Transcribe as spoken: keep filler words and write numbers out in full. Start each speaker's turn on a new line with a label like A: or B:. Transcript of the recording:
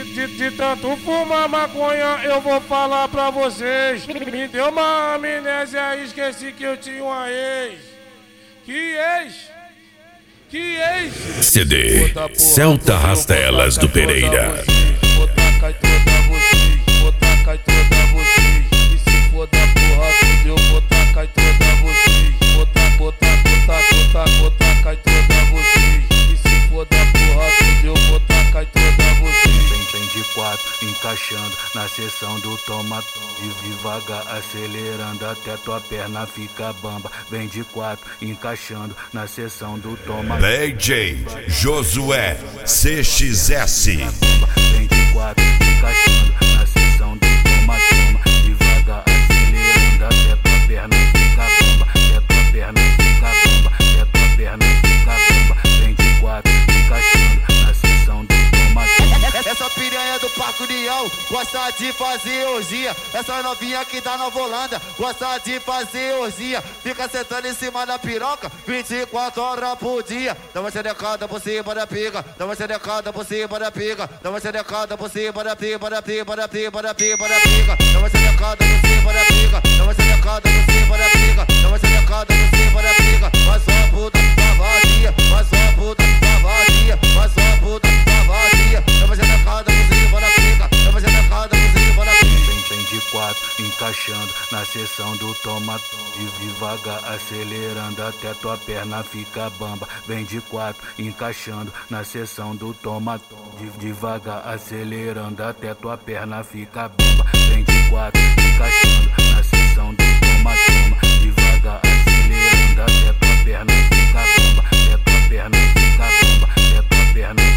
A: De, de, de tanto fumar maconha, eu vou falar pra vocês. Me deu uma amnésia, esqueci que eu tinha uma ex. Que ex? Que ex?
B: C D Celta Rastelas do Pereira.
A: Vou tacar toda vocês, vou tacar toda vocês. E se for da porra tudo, eu vou tacar toda vocês. Vou tacar, vou tacar, vou tacar, vou tacar toda vocês. E se for da porra tudo, eu vou tacar toda vocês.
C: Vem de quatro, encaixando na seção do toma e devagar, acelerando até tua perna fica bamba. Vem de quatro, encaixando na seção do toma.
B: D J Josué C X S.
C: Vem de quatro, encaixando na seção do toma toma. Devagar, acelerando até tua perna fica bamba. Até tua perna fica bamba. Até tua perna fica bamba. Vem de quatro, encaixando na seção do toma toma.
D: Essa piranha do Parque União gosta de fazer orgia. Essa novinha aqui da Nova Holanda gosta de fazer orgia. Fica sentando em cima da piroca vinte e quatro horas por dia. Dá uma xerecada por cima da pica. Dá uma xerecada por cima da pica. Dá uma xerecada por cima da pica. Da pica, da pica, da pica, da pica. Dá uma xerecada por cima da pica. Dá uma xerecada por cima da pica. Dá uma xerecada por cima da pica. Vai só puta, tá vazia. Vai só puta, tá vazia. Vai só puta, tá vazia. Dá uma xerecada por cima da pica. Dá uma xerecada por cima da pica.
C: Vem, vem de quatro, encaixando na seção do toma e devagar, acelerando até tua perna fica bamba. Vem de quatro, encaixando na seção do toma de devagar, acelerando até tua perna fica bamba. Vem de quatro, encaixando na seção do toma toma, devagar, acelerando até tua perna fica bamba. Até tua perna fica bamba. Até tua perna